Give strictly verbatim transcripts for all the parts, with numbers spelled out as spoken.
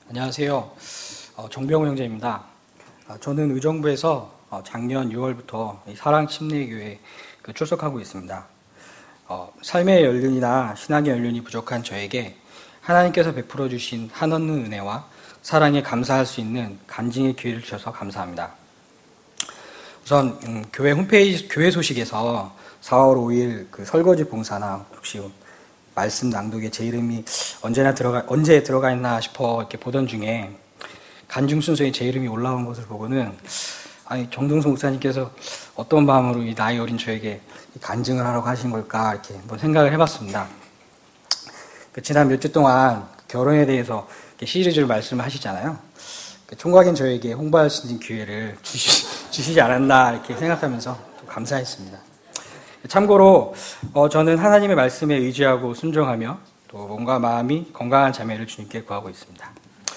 안녕하세요. 어, 정병호 형제입니다. 어, 저는 의정부에서 어, 작년 유월부터 사랑침례교회에 그 출석하고 있습니다. 어, 삶의 연륜이나 신앙의 연륜이 부족한 저에게 하나님께서 베풀어 주신 한없는 은혜와 사랑에 감사할 수 있는 간증의 기회를 주셔서 감사합니다. 우선 음, 교회 홈페이지 교회 소식에서 사월 오일 그 설거지 봉사나 혹시 말씀 낭독에 제 이름이 언제나 들어가 언제 들어가 있나 싶어 이렇게 보던 중에 간증 순서에 제 이름이 올라온 것을 보고는 아니 정동성 목사님께서 어떤 마음으로 이 나이 어린 저에게 간증을 하라고 하신 걸까 이렇게 한번 생각을 해봤습니다. 그 지난 몇 주 동안 결혼에 대해서 시리즈로 말씀을 하시잖아요. 그 총각인 저에게 홍보할 수 있는 기회를 주시, 주시지 않았나 이렇게 생각하면서 좀 감사했습니다. 참고로 어, 저는 하나님의 말씀에 의지하고 순종하며 또 몸과 마음이 건강한 자매를 주님께 구하고 있습니다.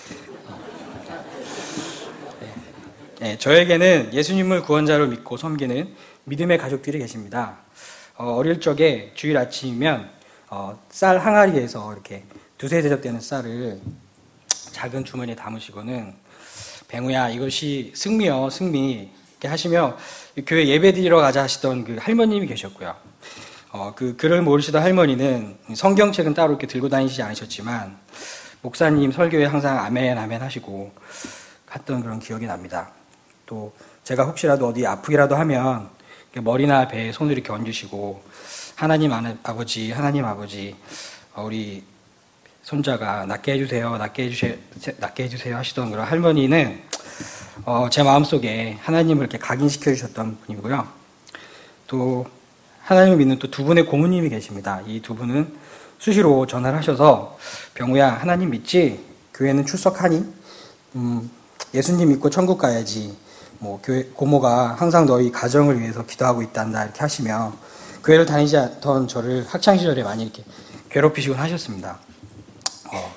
네. 네, 저에게는 예수님을 구원자로 믿고 섬기는 믿음의 가족들이 계십니다. 어, 어릴 적에 주일 아침이면 어, 쌀 항아리에서 이렇게 두세 대접되는 쌀을 작은 주머니에 담으시고는 뱅우야 이것이 승미여 승미 이렇게 하시며 교회 예배 드리러 가자 하시던 그 할머님이 계셨고요. 어, 그 글을 모르시던 할머니는 성경책은 따로 이렇게 들고 다니시지 않으셨지만 목사님 설교에 항상 아멘 아멘 하시고 갔던 그런 기억이 납니다. 또 제가 혹시라도 어디 아프기라도 하면 머리나 배에 손을 이렇게 얹으시고 하나님 아버지 하나님 아버지 우리 손자가 낫게 해주세요 낫게 해주세요 낫게 해주세요 하시던 그런 할머니는 어, 제 마음속에 하나님을 이렇게 각인시켜 주셨던 분이고요. 또 하나님을 믿는 또 두 분의 고모님이 계십니다. 이 두 분은 수시로 전화를 하셔서 병우야 하나님 믿지? 교회는 출석하니? 음, 예수님 믿고 천국 가야지. 뭐 교회 고모가 항상 너희 가정을 위해서 기도하고 있단다 이렇게 하시며 교회를 다니지 않던 저를 학창 시절에 많이 이렇게 괴롭히시곤 하셨습니다. 어,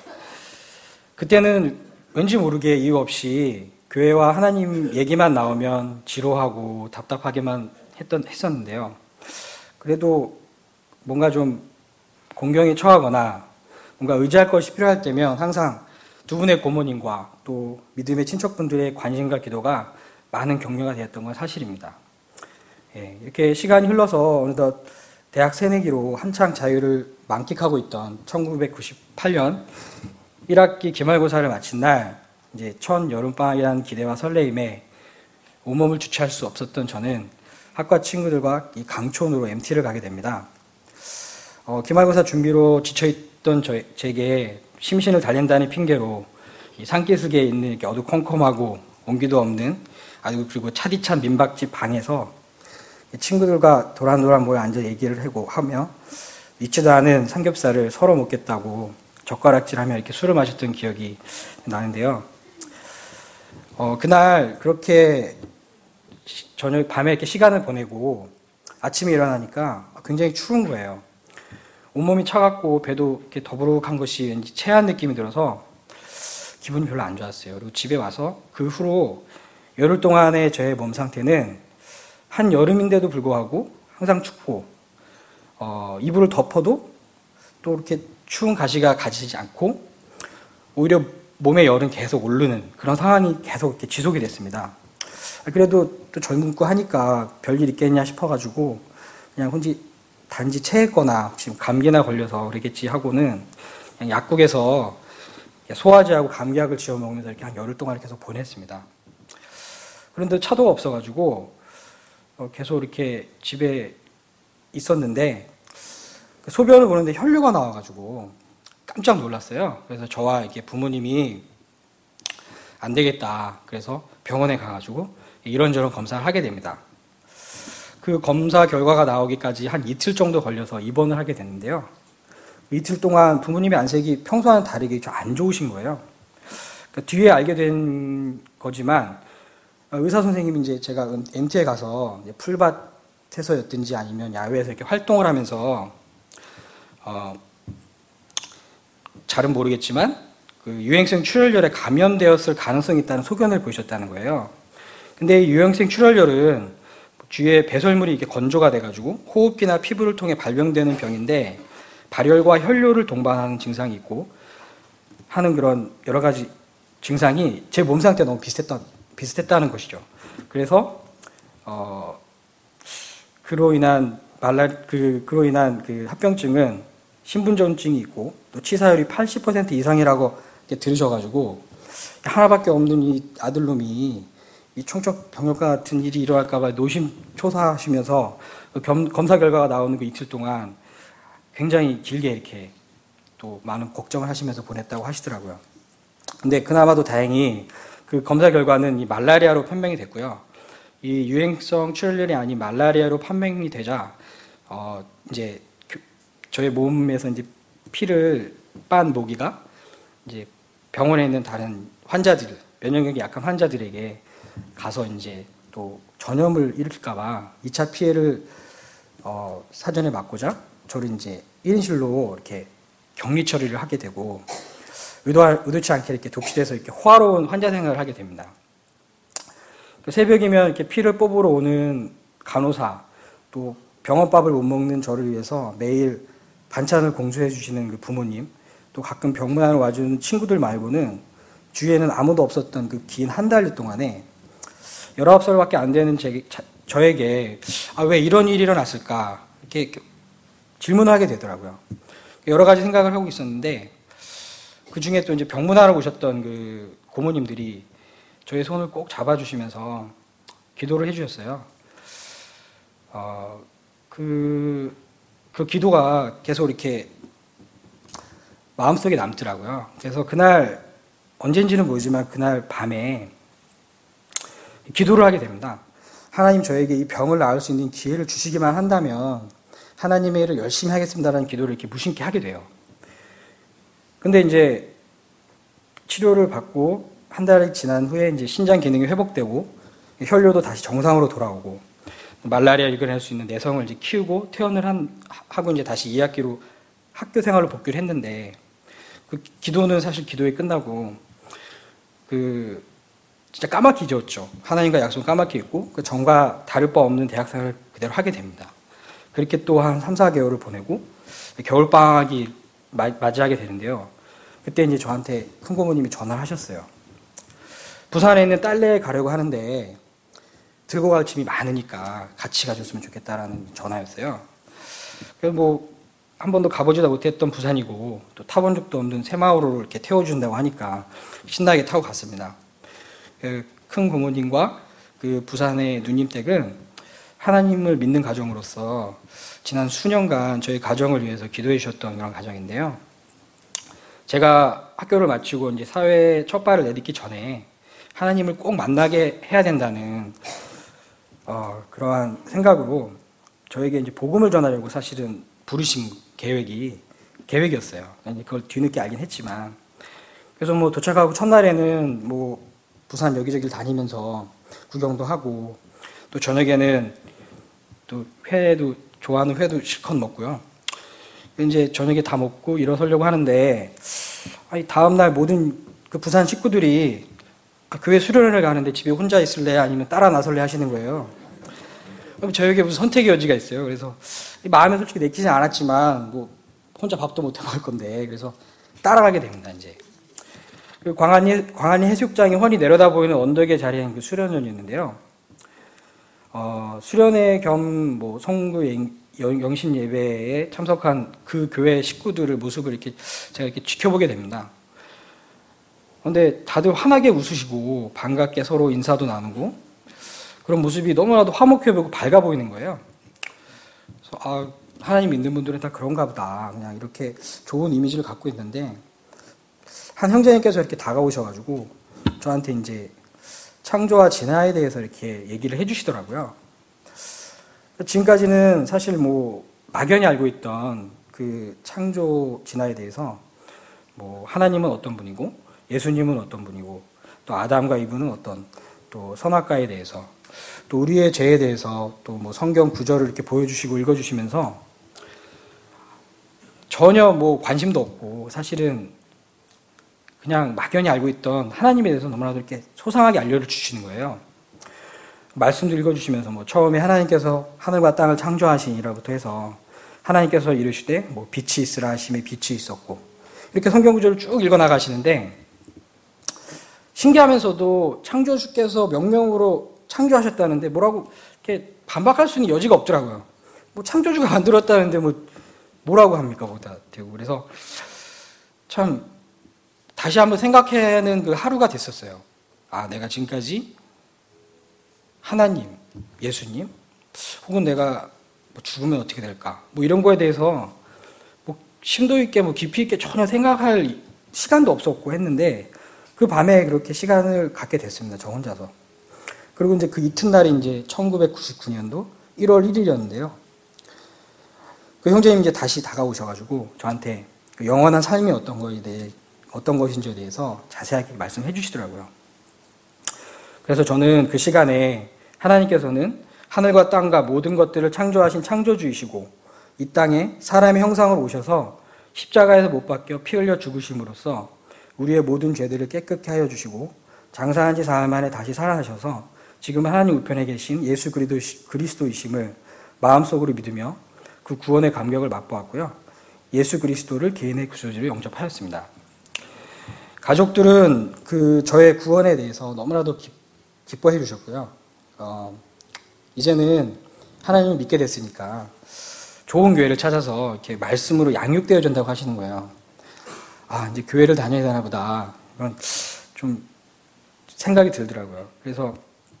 그때는 왠지 모르게 이유 없이 교회와 하나님 얘기만 나오면 지루하고 답답하게만 했던, 했었는데요. 그래도 뭔가 좀 공경에 처하거나 뭔가 의지할 것이 필요할 때면 항상 두 분의 고모님과 또 믿음의 친척분들의 관심과 기도가 많은 격려가 되었던 건 사실입니다. 예, 이렇게 시간이 흘러서 어느덧 대학 새내기로 한창 자유를 만끽하고 있던 천구백구십팔년 일 학기 기말고사를 마친 날 이제 첫 여름방학이라는 기대와 설레임에 온몸을 주체할 수 없었던 저는 학과 친구들과 이 강촌으로 엠티를 가게 됩니다. 어, 기말고사 준비로 지쳐있던 저, 제게 심신을 달랜다는 핑계로 이 산기슭에 있는 이렇게 어두컴컴하고 온기도 없는 아주 그리고 차디찬 민박집 방에서 친구들과 도란도란 모여 앉아 얘기를 하고 하며 잊지도 않은 삼겹살을 서로 먹겠다고 젓가락질하며 이렇게 술을 마셨던 기억이 나는데요. 어, 그날 그렇게 저녁 밤에 이렇게 시간을 보내고 아침에 일어나니까 굉장히 추운 거예요. 온몸이 차갑고 배도 이렇게 더부룩한 것이 왠지 체한 느낌이 들어서 기분이 별로 안 좋았어요. 그리고 집에 와서 그 후로 열흘 동안의 저의 몸 상태는 한 여름인데도 불구하고 항상 춥고 어, 이불을 덮어도 또 이렇게 추운 가시가 가지지 않고 오히려 몸의 열은 계속 오르는 그런 상황이 계속 이렇게 지속이 됐습니다. 그래도 또 젊고 하니까 별일 있겠냐 싶어가지고 그냥 혼지 단지 체했거나 혹시 감기나 걸려서 그러겠지 하고는 그냥 약국에서 소화제하고 감기약을 지어 먹으면서 이렇게 한 열흘 동안 계속 보냈습니다. 그런데 차도가 없어가지고 계속 이렇게 집에 있었는데 소변을 보는데 혈류가 나와가지고 깜짝 놀랐어요. 그래서 저와 이렇게 부모님이 안 되겠다. 그래서 병원에 가가지고 이런저런 검사를 하게 됩니다. 그 검사 결과가 나오기까지 한 이틀 정도 걸려서 입원을 하게 됐는데요. 이틀 동안 부모님의 안색이 평소와는 다르게 좀 안 좋으신 거예요. 그러니까 뒤에 알게 된 거지만 의사 선생님이 이제 제가 엠티에 가서 풀밭에서였든지 아니면 야외에서 이렇게 활동을 하면서 어, 잘은 모르겠지만 그 유행성 출혈열에 감염되었을 가능성이 있다는 소견을 보이셨다는 거예요. 근데 이 유행성 출혈열은 주위에 배설물이 이렇게 건조가 돼가지고 호흡기나 피부를 통해 발병되는 병인데 발열과 혈뇨를 동반하는 증상이 있고 하는 그런 여러 가지 증상이 제 몸 상태와 너무 비슷했다, 비슷했다는 것이죠. 그래서 어, 그로 인한 말라 그 그로 인한 그 합병증은 신분전증이 있고 또 치사율이 팔십 퍼센트 이상이라고 들으셔가지고 하나밖에 없는 이 아들놈이 이 총적 병력과 같은 일이 일어날까봐 노심초사하시면서 그 겸, 검사 결과가 나오는 그 이틀 동안 굉장히 길게 이렇게 또 많은 걱정을 하시면서 보냈다고 하시더라고요. 근데 그나마도 다행히 그 검사 결과는 이 말라리아로 판명이 됐고요. 이 유행성 출혈이 아닌 말라리아로 판명이 되자 어 이제 그 저의 몸에서 이제 피를 빤 모기가 이제 병원에 있는 다른 환자들, 면역력이 약한 환자들에게 가서 이제 또 전염을 일으킬까봐 이 차 피해를 어 사전에 막고자 저를 이제 일 인실로 이렇게 격리 처리를 하게 되고 의도, 의도치 않게 이렇게 독실해서 이렇게 호화로운 환자 생활을 하게 됩니다. 새벽이면 이렇게 피를 뽑으러 오는 간호사, 또 병원밥을 못 먹는 저를 위해서 매일 반찬을 공수해 주시는 그 부모님, 또 가끔 병문안을 와주는 친구들 말고는 주위에는 아무도 없었던 그 긴 한 달 동안에 열아홉 살밖에 안 되는 제, 저에게 아, 왜 이런 일이 일어났을까 이렇게 질문을 하게 되더라고요. 여러 가지 생각을 하고 있었는데 그 중에 또 이제 병문안을 오셨던 그 고모님들이 저의 손을 꼭 잡아주시면서 기도를 해주셨어요. 어, 그, 그 기도가 계속 이렇게 마음속에 남더라고요. 그래서 그날 언젠지는 모르지만 그날 밤에 기도를 하게 됩니다. 하나님 저에게 이 병을 나을 수 있는 기회를 주시기만 한다면 하나님의 일을 열심히 하겠습니다라는 기도를 이렇게 무심케 하게 돼요. 근데 이제 치료를 받고 한 달이 지난 후에 이제 신장 기능이 회복되고 혈류도 다시 정상으로 돌아오고 말라리아 이겨낼 수 있는 내성을 이제 키우고 퇴원을 한, 하고 이제 다시 이 학기로 학교 생활로 복귀를 했는데 그 기도는 사실 기도에 끝나고 그 진짜 까맣게 잊었죠. 하나님과 약속은 까맣게 잊고 그 전과 다를 바 없는 대학 생활을 그대로 하게 됩니다. 그렇게 또 한 삼, 사 개월을 보내고 겨울방학이 맞이하게 되는데요. 그때 이제 저한테 큰 고모님이 전화를 하셨어요. 부산에 있는 딸내에 가려고 하는데 들고 갈 짐이 많으니까 같이 가줬으면 좋겠다라는 전화였어요. 그래서 뭐 한 번도 가보지도 못했던 부산이고 또 타본 적도 없는 새마을호를 이렇게 태워준다고 하니까 신나게 타고 갔습니다. 그 큰 고모님과 그 부산의 누님댁은 하나님을 믿는 가정으로서 지난 수년간 저희 가정을 위해서 기도해 주셨던 그런 가정인데요. 제가 학교를 마치고 이제 사회에 첫 발을 내딛기 전에 하나님을 꼭 만나게 해야 된다는 어, 그러한 생각으로 저에게 이제 복음을 전하려고 사실은 부르신 계획이 계획이었어요. 그걸 뒤늦게 알긴 했지만 그래서 뭐 도착하고 첫날에는 뭐 부산 여기저기 다니면서 구경도 하고 또 저녁에는 또 회도 좋아하는 회도 실컷 먹고요. 이제 저녁에 다 먹고 일어서려고 하는데 아니 다음 날 모든 그 부산 식구들이 아, 교회 수련회를 가는데 집에 혼자 있을래 아니면 따라 나설래 하시는 거예요. 그럼 저에게 무슨 선택의 여지가 있어요. 그래서 마음에 솔직히 내키진 않았지만 뭐 혼자 밥도 못 해 먹을 건데 그래서 따라가게 됩니다. 이제 그 광안리 광안리 해수욕장이 훤히 내려다 보이는 언덕에 자리한 그 수련회였는데요. 어, 수련회 겸 뭐 성구 영신 예배에 참석한 그 교회 식구들의 모습을 이렇게 제가 이렇게 지켜보게 됩니다. 그런데 다들 환하게 웃으시고 반갑게 서로 인사도 나누고 그런 모습이 너무나도 화목해 보이고 밝아 보이는 거예요. 그래서 아, 하나님 믿는 분들은 다 그런가 보다. 그냥 이렇게 좋은 이미지를 갖고 있는데 한 형제님께서 이렇게 다가오셔가지고 저한테 이제 창조와 진화에 대해서 이렇게 얘기를 해주시더라고요. 지금까지는 사실 뭐 막연히 알고 있던 그 창조 진화에 대해서 뭐 하나님은 어떤 분이고 예수님은 어떤 분이고 또 아담과 이브는 어떤 또 선악과에 대해서 또 우리의 죄에 대해서 또 뭐 성경 구절을 이렇게 보여주시고 읽어주시면서 전혀 뭐 관심도 없고 사실은 그냥 막연히 알고 있던 하나님에 대해서 너무나도 이렇게 소상하게 알려주시는 거예요. 말씀도 읽어주시면서 뭐 처음에 하나님께서 하늘과 땅을 창조하시니라부터 해서 하나님께서 이르시되 뭐 빛이 있으라 하심에 빛이 있었고 이렇게 성경 구절을 쭉 읽어 나가시는데 신기하면서도 창조주께서 명령으로 창조하셨다는데 뭐라고 이렇게 반박할 수 있는 여지가 없더라고요. 뭐 창조주가 만들었다는데 뭐 뭐라고 합니까? 뭐다 되고. 그래서 참 다시 한번 생각하는 그 하루가 됐었어요. 아, 내가 지금까지 하나님, 예수님, 혹은 내가 뭐 죽으면 어떻게 될까? 뭐 이런 거에 대해서 뭐 심도 있게 뭐 깊이 있게 전혀 생각할 시간도 없었고 했는데 그 밤에 그렇게 시간을 갖게 됐습니다. 저 혼자서. 그리고 이제 그 이튿날이 이제 천구백구십구 년도 일월 일일이었는데요. 그 형제님 이제 다시 다가오셔가지고 저한테 그 영원한 삶이 어떤 거에 대해 어떤 것인지에 대해서 자세하게 말씀해 주시더라고요. 그래서 저는 그 시간에 하나님께서는 하늘과 땅과 모든 것들을 창조하신 창조주이시고 이 땅에 사람의 형상으로 오셔서 십자가에서 못 박혀 피 흘려 죽으심으로써 우리의 모든 죄들을 깨끗게 하여 주시고 장사한 지 사흘 만에 다시 살아나셔서 지금 하나님 우편에 계신 예수 그리스도이심을 마음속으로 믿으며 그 구원의 감격을 맛보았고요. 예수 그리스도를 개인의 구주로 영접하였습니다. 가족들은 그 저의 구원에 대해서 너무나도 기, 기뻐해 주셨고요. 어, 이제는 하나님을 믿게 됐으니까 좋은 교회를 찾아서 이렇게 말씀으로 양육되어 준다고 하시는 거예요. 아, 이제 교회를 다녀야 되나 보다. 이런 좀 생각이 들더라고요. 그래서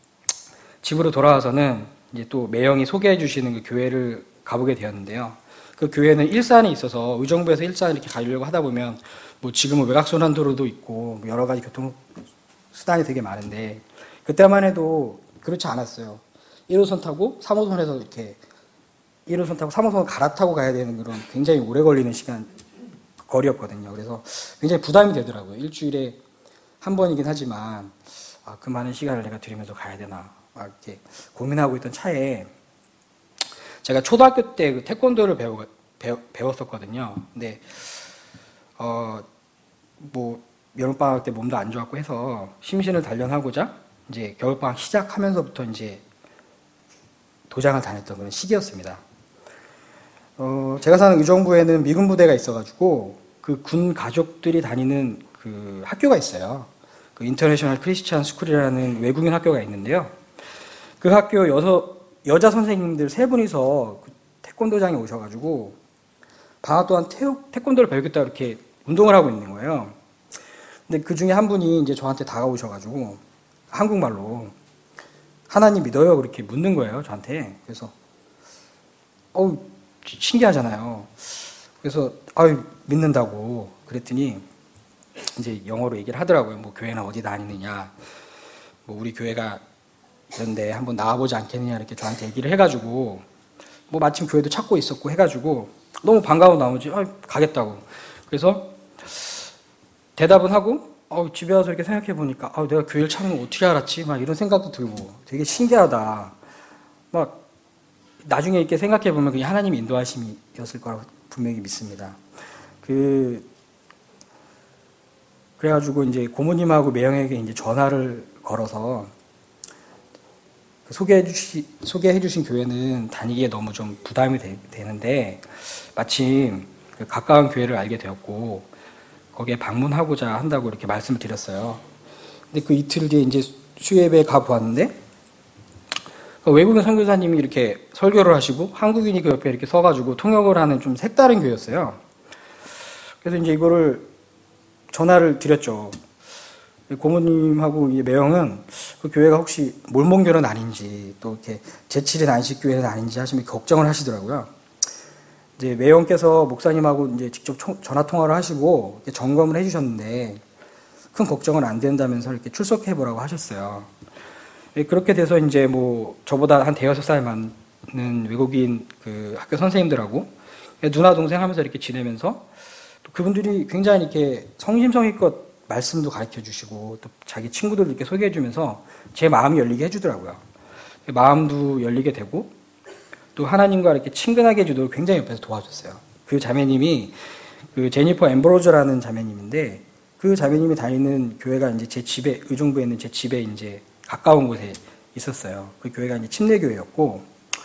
집으로 돌아와서는 이제 또 매형이 소개해 주시는 그 교회를 가보게 되었는데요. 그 교회는 일산에 있어서 의정부에서 일산 이렇게 가려고 하다 보면 뭐 지금은 외곽순환도로도 있고 여러 가지 교통 수단이 되게 많은데 그때만 해도 그렇지 않았어요. 일 호선 타고 삼 호선에서 이렇게 일 호선 타고 삼 호선을 갈아타고 가야 되는 그런 굉장히 오래 걸리는 시간 거리였거든요. 그래서 굉장히 부담이 되더라고요. 일주일에 한 번이긴 하지만 아, 그 많은 시간을 내가 들이면서 가야 되나 막 이렇게 고민하고 있던 차에 제가 초등학교 때 그 태권도를 배우, 배우, 배웠었거든요. 근데 어, 뭐 여름방학 때 몸도 안 좋았고 해서 심신을 단련하고자 이제 겨울방학 시작하면서부터 이제 도장을 다녔던 그런 시기였습니다. 어, 제가 사는 의정부에는 미군 부대가 있어가지고 그 군 가족들이 다니는 그 학교가 있어요. 그 인터내셔널 크리스찬 스쿨이라는 외국인 학교가 있는데요. 그 학교 여서, 여자 선생님들 세 분이서 그 태권도장에 오셔가지고 방학 동안 태, 태권도를 배우겠다 이렇게 운동을 하고 있는 거예요. 근데 그 중에 한 분이 이제 저한테 다가오셔가지고 한국말로 하나님 믿어요? 그렇게 묻는 거예요, 저한테. 그래서 어우 신기하잖아요. 그래서 아유 믿는다고 그랬더니 이제 영어로 얘기를 하더라고요. 뭐 교회는 어디 다니느냐, 뭐 우리 교회가 이런데 한번 나와보지 않겠느냐 이렇게 저한테 얘기를 해가지고 뭐 마침 교회도 찾고 있었고 해가지고 너무 반가운 나머지 아, 가겠다고. 그래서 대답은 하고 어, 집에 와서 이렇게 생각해 보니까 아, 내가 교회를 찾는 거 어떻게 알았지? 막 이런 생각도 들고 되게 신기하다. 막 나중에 이렇게 생각해 보면 그게 하나님의 인도하심이었을 거라고 분명히 믿습니다. 그 그래가지고 이제 고모님하고 매형에게 이제 전화를 걸어서 소개해 주시 소개해 주신 교회는 다니기에 너무 좀 부담이 되, 되는데 마침 그 가까운 교회를 알게 되었고 거기에 방문하고자 한다고 이렇게 말씀을 드렸어요. 근데 그 이틀 뒤에 이제 수예배에 가 보았는데 그 외국인 선교사님이 이렇게 설교를 하시고 한국인이 그 옆에 이렇게 서가지고 통역을 하는 좀 색다른 교회였어요. 그래서 이제 이거를 전화를 드렸죠. 고모님하고 매형은 그 교회가 혹시 몰몬교는 아닌지 또 이렇게 제칠인 안식교회는 아닌지 하시면 걱정을 하시더라고요. 이제 매형께서 목사님하고 이제 직접 전화 통화를 하시고 점검을 해주셨는데 큰 걱정은 안 된다면서 이렇게 출석해 보라고 하셨어요. 그렇게 돼서 이제 뭐 저보다 한 대여섯 살 많은 외국인 그 학교 선생님들하고 누나 동생 하면서 이렇게 지내면서 또 그분들이 굉장히 이렇게 성심성의껏 말씀도 가르쳐 주시고 또 자기 친구들 이렇게 소개해 주면서 제 마음이 열리게 해주더라고요. 마음도 열리게 되고 또 하나님과 이렇게 친근하게 해주도록 굉장히 옆에서 도와줬어요. 그 자매님이 그 제니퍼 엠브로저라는 자매님인데 그 자매님이 다니는 교회가 이제 제 집에 의정부에 있는 제 집에 이제 가까운 곳에 있었어요. 그 교회가 이제 침례교회였고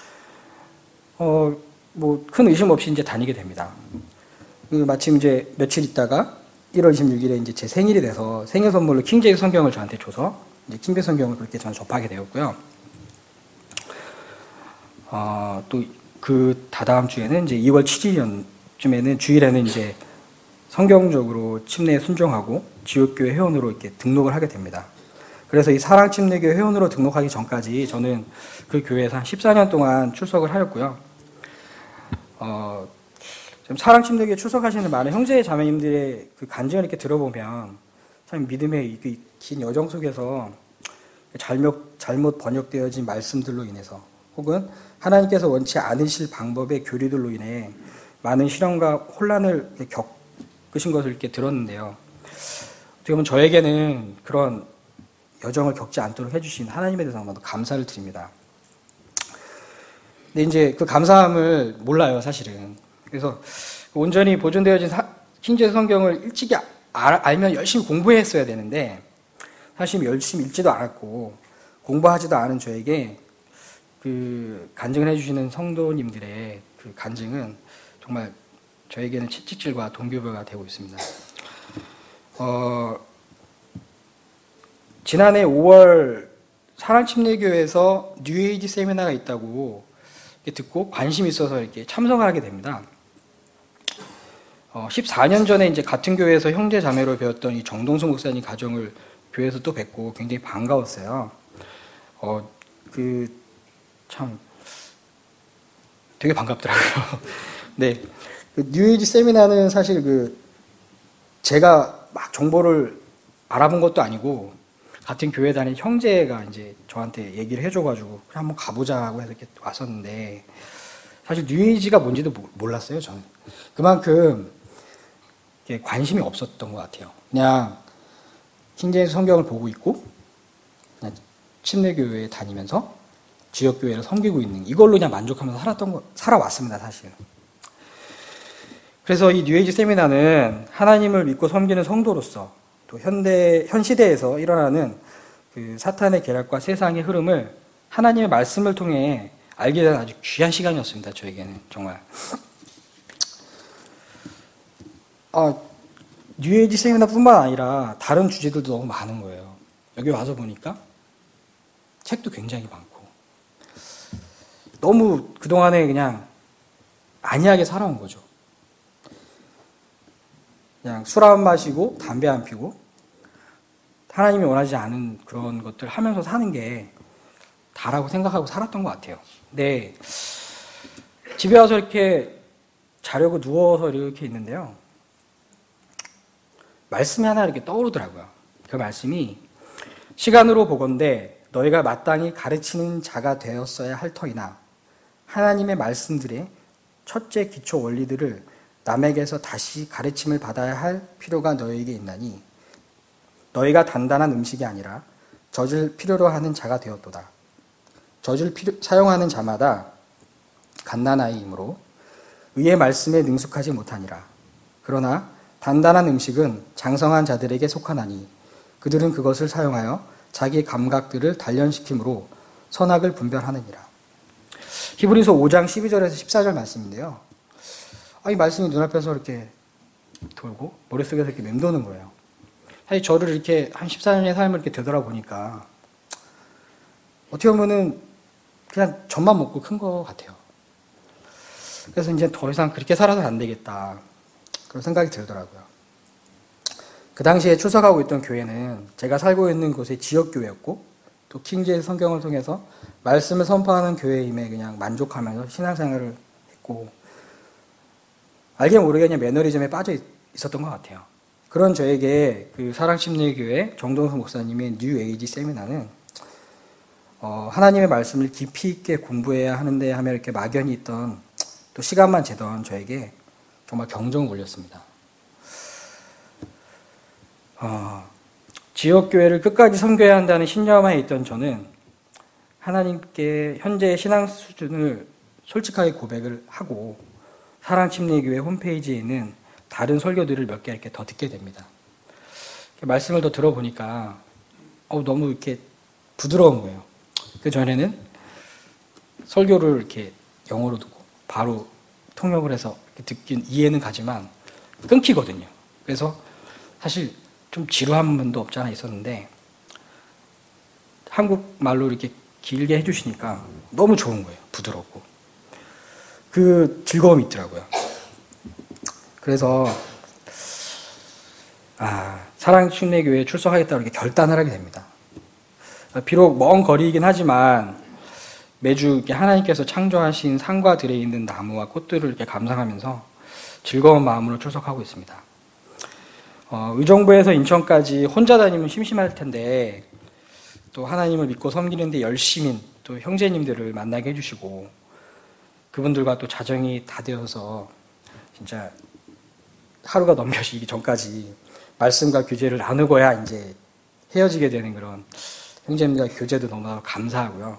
어 뭐 큰 의심 없이 이제 다니게 됩니다. 그 마침 이제 며칠 있다가 일월 이십육일에 이제 제 생일이 돼서 생일 선물로 킹제임스 성경을 저한테 줘서 이제 킹제임스 성경을 그렇게 저는 접하게 되었고요. 어, 또 그 다다음 주에는 이제 이월 칠일쯤에는 주일에는 이제 성경적으로 침례에 순종하고 지옥교회 회원으로 이렇게 등록을 하게 됩니다. 그래서 이 사랑침례교회 회원으로 등록하기 전까지 저는 그 교회에서 한 십사 년 동안 출석을 하였고요. 어, 지금 사랑침례교회 출석하시는 많은 형제 자매님들의 그 간증을 이렇게 들어보면 참 믿음의 긴 여정 속에서 잘못, 잘못 번역되어진 말씀들로 인해서 혹은 하나님께서 원치 않으실 방법의 교리들로 인해 많은 시련과 혼란을 겪으신 것을 이렇게 들었는데요. 어떻게 보면 저에게는 그런 여정을 겪지 않도록 해주신 하나님에 대해서 너무 감사를 드립니다. 근데 이제 그 감사함을 몰라요, 사실은. 그래서 온전히 보존되어진 킹제임스 성경을 일찍이 알, 알면 열심히 공부했어야 되는데 사실 열심히 읽지도 않았고 공부하지도 않은 저에게 그 간증을 해주시는 성도님들의 그 간증은 정말 저에게는 채찍질과 동기부여가 되고 있습니다. 어, 지난해 오월 사랑침례교회에서 뉴에이지 세미나가 있다고 듣고 관심이 있어서 이렇게 참석을 하게 됩니다. 어, 십사 년 전에 이제 같은 교회에서 형제 자매로 배웠던 이 정동수 목사님 가정을 교회에서 또 뵙고 굉장히 반가웠어요. 어, 그 참 되게 반갑더라고요. 네, 그 뉴에이지 세미나는 사실 그 제가 막 정보를 알아본 것도 아니고 같은 교회 다니는 형제가 이제 저한테 얘기를 해줘가지고 그냥 한번 가보자고 해서 이렇게 왔었는데 사실 뉴에이지가 뭔지도 몰랐어요. 저는 그만큼 관심이 없었던 것 같아요. 그냥 킹제임스 성경을 보고 있고 그냥 침례교회에 다니면서 지역교회를 섬기고 있는 이걸로 그냥 만족하면서 살았던 거, 살아왔습니다, 사실. 그래서 이 뉴에이지 세미나는 하나님을 믿고 섬기는 성도로서 또 현대, 현 시대에서 일어나는 그 사탄의 계략과 세상의 흐름을 하나님의 말씀을 통해 알게 된 아주 귀한 시간이었습니다, 저에게는. 정말. 아, 뉴에이지 세미나뿐만 아니라 다른 주제들도 너무 많은 거예요. 여기 와서 보니까 책도 굉장히 많고 너무 그동안에 그냥 안이하게 살아온 거죠. 그냥 술 안 마시고 담배 안 피고 하나님이 원하지 않은 그런 것들 하면서 사는 게 다라고 생각하고 살았던 것 같아요. 근데 집에 와서 이렇게 자려고 누워서 이렇게 있는데요. 말씀이 하나 이렇게 떠오르더라고요. 그 말씀이 시간으로 보건대 너희가 마땅히 가르치는 자가 되었어야 할 터이나 하나님의 말씀들의 첫째 기초 원리들을 남에게서 다시 가르침을 받아야 할 필요가 너희에게 있나니 너희가 단단한 음식이 아니라 젖을 필요로 하는 자가 되었도다. 젖을 필요, 사용하는 자마다 갓난아이이므로 의의 말씀에 능숙하지 못하니라. 그러나 단단한 음식은 장성한 자들에게 속하나니 그들은 그것을 사용하여 자기 감각들을 단련시킴으로 선악을 분별하느니라. 히브리서 오 장 십이 절에서 십사 절 말씀인데요. 아, 이 말씀이 눈앞에서 이렇게 돌고 머릿속에서 이렇게 맴도는 거예요. 사실 저를 이렇게 한 십사 년의 삶을 이렇게 되돌아보니까 어떻게 보면은 그냥 젖만 먹고 큰 것 같아요. 그래서 이제 더 이상 그렇게 살아서는 안 되겠다. 그런 생각이 들더라고요. 그 당시에 출석하고 있던 교회는 제가 살고 있는 곳의 지역교회였고 또 킹제임스 성경을 통해서 말씀을 선포하는 교회임에 그냥 만족하면서 신앙생활을 했고 알게 모르게 그냥 매너리즘에 빠져 있었던 것 같아요. 그런 저에게 그 사랑침례교회 정동수 목사님의 뉴에이지 세미나는 어, 하나님의 말씀을 깊이 있게 공부해야 하는데 하며 이렇게 막연히 있던 또 시간만 재던 저에게 정말 경종을 울렸습니다. 어, 지역교회를 끝까지 섬겨야 한다는 신념하에 있던 저는 하나님께 현재의 신앙 수준을 솔직하게 고백을 하고 사랑침례교회 홈페이지에 있는 다른 설교들을 몇 개 이렇게 더 듣게 됩니다. 말씀을 더 들어보니까 어, 너무 이렇게 부드러운 거예요. 그 전에는 설교를 이렇게 영어로 듣고 바로 통역을 해서 듣긴 이해는 가지만 끊기거든요. 그래서 사실 좀 지루한 면도 없지 않아 있었는데 한국말로 이렇게 길게 해주시니까 너무 좋은 거예요. 부드럽고. 그 즐거움이 있더라고요. 그래서 아, 사랑침례교회에 출석하겠다고 이렇게 결단을 하게 됩니다. 비록 먼 거리이긴 하지만 매주 이렇게 하나님께서 창조하신 산과 들에 있는 나무와 꽃들을 이렇게 감상하면서 즐거운 마음으로 출석하고 있습니다. 어, 의정부에서 인천까지 혼자 다니면 심심할 텐데 또 하나님을 믿고 섬기는데 열심인 또 형제님들을 만나게 해주시고 그분들과 또 자정이 다 되어서 진짜 하루가 넘겨지기 전까지 말씀과 교제를 나누고야 이제 헤어지게 되는 그런 형제님들과 교제도 너무나 감사하고요.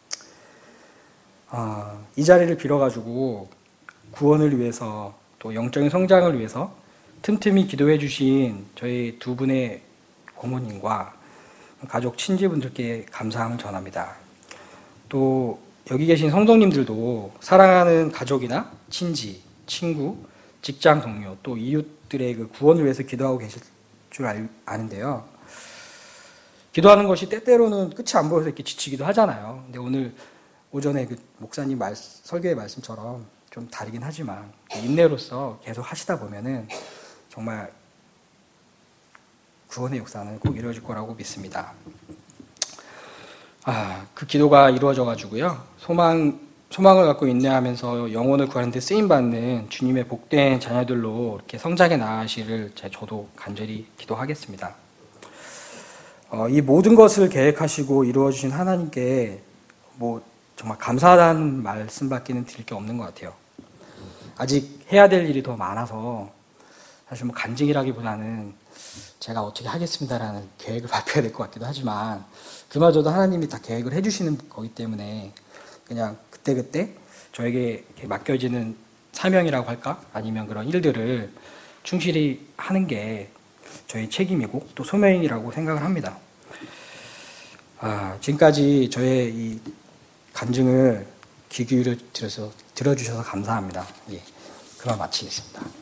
어, 이 자리를 빌어가지고 구원을 위해서 또 영적인 성장을 위해서 틈틈이 기도해 주신 저희 두 분의 고모님과 가족 친지분들께 감사함을 전합니다. 또 여기 계신 성도님들도 사랑하는 가족이나 친지, 친구, 직장 동료 또 이웃들의 그 구원을 위해서 기도하고 계실 줄 알, 아는데요. 기도하는 것이 때때로는 끝이 안 보여서 이렇게 지치기도 하잖아요. 근데 오늘 오전에 그 목사님 말, 설교의 말씀처럼 좀 다르긴 하지만 인내로서 계속 하시다 보면은 정말 구원의 역사는 꼭 이루어질 거라고 믿습니다. 아, 그 기도가 이루어져가지고요. 소망, 소망을 갖고 인내하면서 영혼을 구하는 데 쓰임받는 주님의 복된 자녀들로 이렇게 성장해 나가시를 저도 간절히 기도하겠습니다. 어, 이 모든 것을 계획하시고 이루어주신 하나님께 뭐 정말 감사하다는 말씀밖에는 드릴 게 없는 것 같아요. 아직 해야 될 일이 더 많아서 사실 뭐 간증이라기보다는 제가 어떻게 하겠습니다라는 계획을 발표해야 될 것 같기도 하지만 그마저도 하나님이 다 계획을 해주시는 거기 때문에 그냥 그때그때 저에게 맡겨지는 사명이라고 할까? 아니면 그런 일들을 충실히 하는 게 저희 책임이고 또 소명이라고 생각을 합니다. 아, 지금까지 저의 이 간증을 귀 기울여 들어서 들어주셔서 감사합니다. 예, 그만 마치겠습니다.